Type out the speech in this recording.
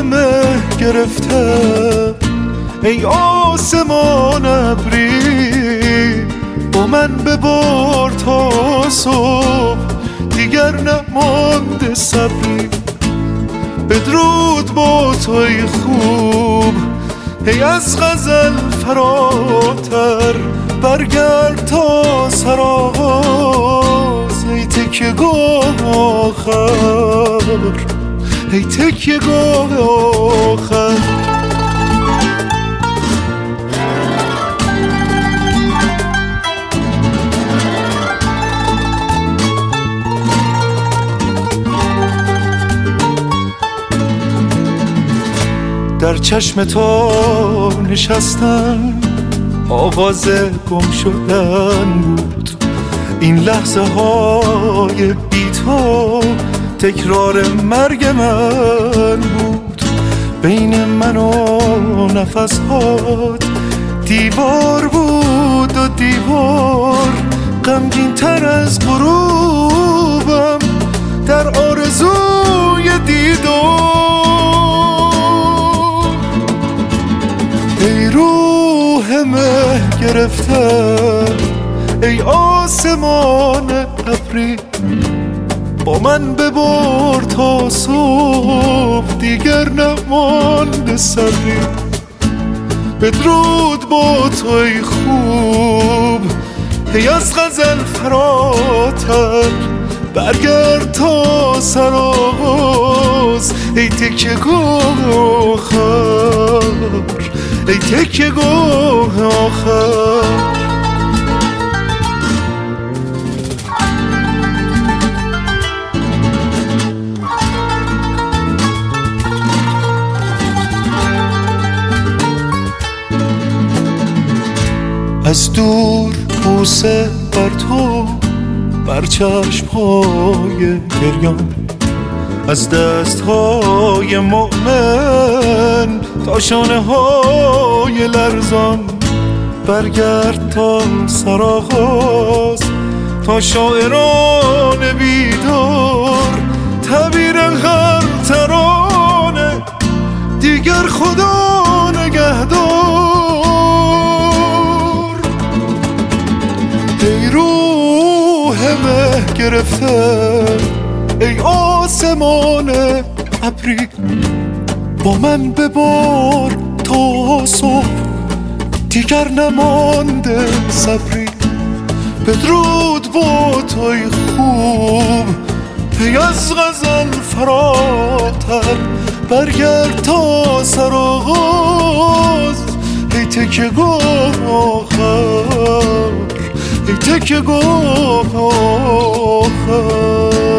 مه گرفتم ای آسمان ابری، با من ببار تا صبح دیگر نمانده صبری. بدرود با توی خوب هی از غزل فراتر، برگرد تا سرآغاز ای تکیه گاه آخر، ای تکیه گاه آخر. در چشم تو نشستن آواز گم شدن بود، این لحظه های بی تو تکرار مرگ من بود. بین من و نفسهات دیوار بود و دیوار غمگین تر از غروبم در آرزوی دیدار. ای روح مه گرفتم ای آسمان ابری، با من ببار تا صبح دیگر نمانده صبری. بدرود با توی خوب هی از غزل فراتر، برگرد تا سرآغاز ای تکیه گاه آخر، ای تکیه گاه آخر. از دور بوسه بر تو، بر چشم‌های گریان، از دست‌های مؤمن تا شانه‌های لرزان. برگرد تا سرآغاز تا شاعران بیدار، تعبیر هر ترانه دیگر خدا نگهدار. ای روح مه گرفتم ای آسمان ابری، با من ببار تا صبح دیگر نمانده صبری. بدرود با توی خوب هی از غزل فراتر، برگرد تا سرآغاز ای تکیه گاه آخر، ای تکیه گاه آخر.